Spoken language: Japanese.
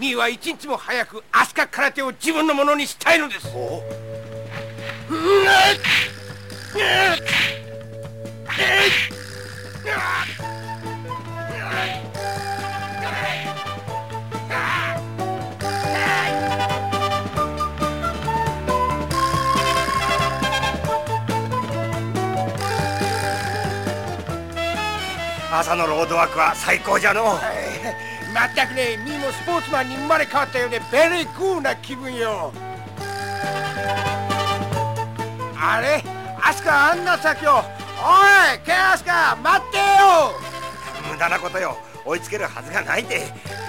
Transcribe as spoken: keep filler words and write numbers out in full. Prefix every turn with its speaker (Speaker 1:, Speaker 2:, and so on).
Speaker 1: ミーは一日も早く飛鳥空手を自分のものにしたいのです。お
Speaker 2: 朝のロードワークは最高じゃのう。
Speaker 1: まったくね、ミーもスポーツマンに生まれ変わったようでベリーグーな気分よ。あれ、飛鳥あんな先を。おいケンアスカ、待ってよ。
Speaker 2: 無駄なことよ、追いつけるはずがないで。